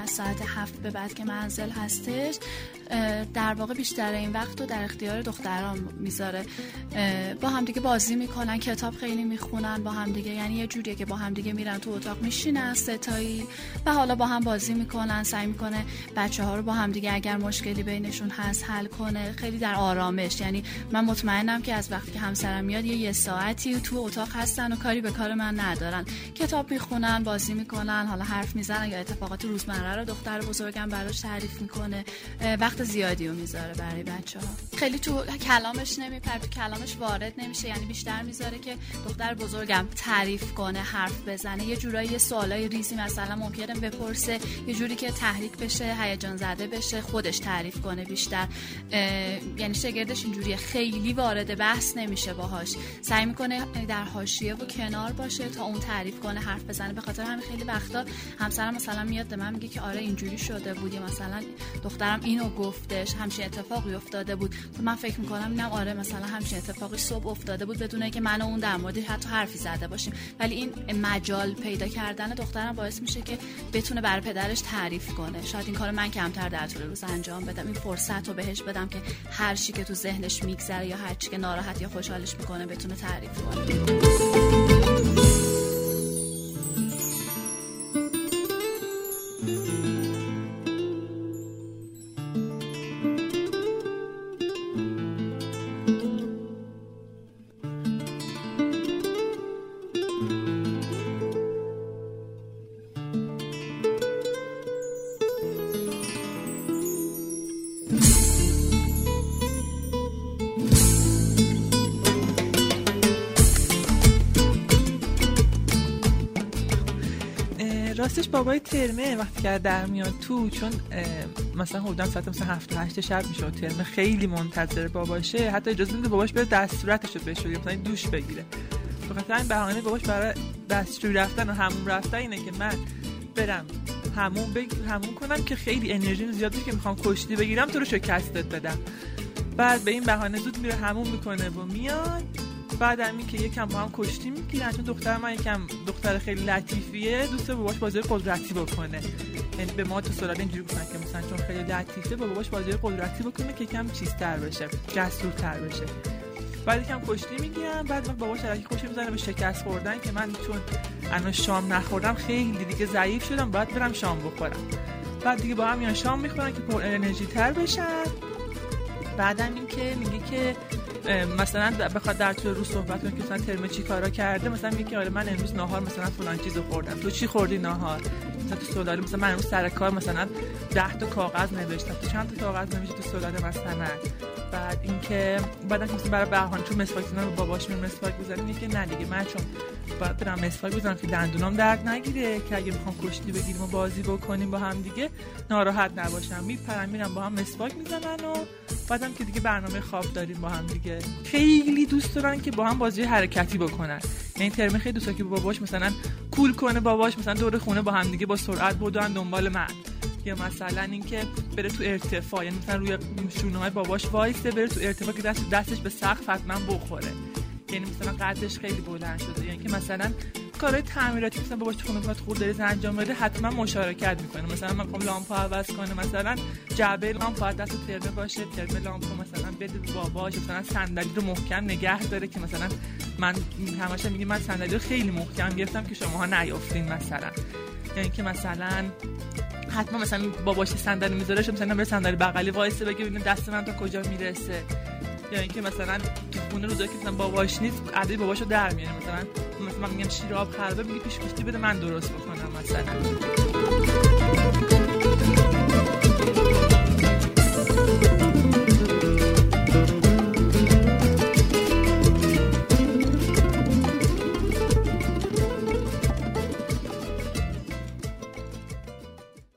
از ساعت 7 به بعد که منزل هستش در واقع بیشتر این وقت رو در اختیار دختران میذاره. با هم دیگه بازی میکنن، کتاب خیلی میخونن با هم دیگه، یعنی یه جوریه که با هم دیگه میرن تو اتاق میشینن ستایی و حالا با هم بازی میکنن، سعی میکنه بچه‌ها رو با هم دیگه اگر مشکلی بینشون هست حل کنه، خیلی در آرامش. یعنی من مطمئنم که از وقتی که همسرم میاد یه ساعتی تو اتاق هستن و کاری به کار من ندارن، کتاب میخونن، بازی میکنن، حالا حرف میزنن یا اتفاقات روزمره رو دختر بزرگم براش تعریف میکنه، وقت زیادی رو میذاره برای بچه‌ها. خیلی تو کلامش نمیپره، تو کلامش وارد نمیشه، یعنی بیشتر میذاره که دختر بزرگم تعریف کنه، حرف بزنه، یه جورایی سوالای ریزی مثلا ممکنه بپرسه، یه جوری که تحریک بشه، هیجان زده بشه، خودش تعریف کنه بیشتر. یعنی شاگردش اینجوریه، خیلی وارد بحث نمیشه باهاش، سعی میکنه در حاشیه و کنار باشه تا اون تعریف کنه، حرف بزنه. به خاطر همین خیلی وقتا همسرم مثلا میاد به من میگه که آره اینجوری شده بود، یا مثلا دخترم اینو گفتش، همچین اتفاقی افتاده بود. تو من فکر میکنم اینم آره مثلا همچین اتفاقی صبح افتاده بود بدون اینکه من و اون در موردش حتی حرفی زده باشیم، ولی این مجال پیدا کردن دخترم باعث میشه که بتونه برای پدرش تعریف کنه. شاید این کارو من کمتر در طول روز انجام بدم، این فرصت رو بهش بدم که هر چی که تو ذهنش میگذره یا هر چی که ناراحت یا خوشحالش میکنه بتونه تعریف کنه. راستش بابای ترمه وقتی که در میاد تو، چون مثلا حدودا ساعت مثلا 7-8 شب میشه و ترمه خیلی منتظر باباشه، حتی اجازه میده باباش بره دستوراتشو بشوره، مثلا دوش بگیره. به خاطر این بهانه باباش برای دستشویی رفتن و حموم رفتن اینه که من برم حموم کنم که خیلی انرژی زیاده که میخوام کشتی بگیرم تو رو شکستت بدم. بعد به این بهانه زود میره حموم میکنه و میاد. بعد همین که یکم با هم کشتی میگیرن، چون دختر من یکم دختر خیلی لطیفیه، دوست باباش بازی قدرتی بکنه. یعنی به ما تو سالاد اینجوری گفتن که مثلا چون خیلی لطیفه با باباش بازی قدرتی بکنه که یکم چیزتر بشه، جسورتر بشه. بعد یکم کشتی میگیرن، بعد باباش الکی خوش میزنه به شکست خوردن که من چون الان شام نخوردم خیلی دیگه ضعیف شدم، باید برم شام بخورم. بعد دیگه با هم میان شام میخورن که پر انرژی تر بشن. بعدم این که میگه که مثلا بخواد در طول روز صحبت کنه که مثلا ترم چی کارا کرده، مثلا میگه که آره من امروز ناهار مثلا فلان چیزو خوردم، تو چی خوردی ناهار؟ مثلا تو سوال مثلا من امروز سر کار مثلا 10 تا کاغذ نوشتم، تو چند تا کاغذ نوشتی تو سوال مثلا. بعد اینکه بعدن که مثلا برای بهانه چون مسواک زدن با باباش میره مسواک بزنه، میگه که نه دیگه من چون باید برم مسواک بزنم که دندونام درد نگیره، که اگه میخوام کشتی بگیریم و بازی بکنیم با هم دیگه ناراحت نباشم. میپرن میرم با هم مسواک میزنن و بعدم که دیگه برنامه خواب داریم با هم دیگه. خیلی دوست دارن که با هم بازی حرکتی بکنن. یعنی ترمه خیلی دوست داره که باباش مثلا کول کنه، باباش مثلا دور خونه با هم دیگه با سرعت بدون دنبال من، یا مثلا اینکه بره تو ارتفاع، یعنی مثلا روی شونه‌های باباش وایسته بره تو ارتفاع که دستش به سقف حتما بخوره، یعنی مثلا قدش خیلی بلند شده، یعنی که مثلا کارهای تعمیراتی مثلا باباش تو خونه میخواد خودروسازی انجام بده حتما مشارکت میکنه. مثلا من میخوام لامپو عوض کنه، مثلا جعبه لامپ دست ترمه باشه، ترمه لامپو مثلا بده باباش، مثلا صندلی رو محکم نگه داره که مثلا من همش میگم من صندلی رو خیلی محکم گرفتم که شماها نیافتین مثلا. یعنی که مثلا حتما مثلا باباش صندلی میذاره، مثلا بره صندلی بغلی وایسه بگه ببین دست من تا کجا میرسه. یا اینکه مثلا تو خونه روزایی که مثلا باباش نیست عادی باباشو در میاره، مثلا من میگم شیر آب خرابه، میگه پیش گوشتی بده من درست بکنم مثلا.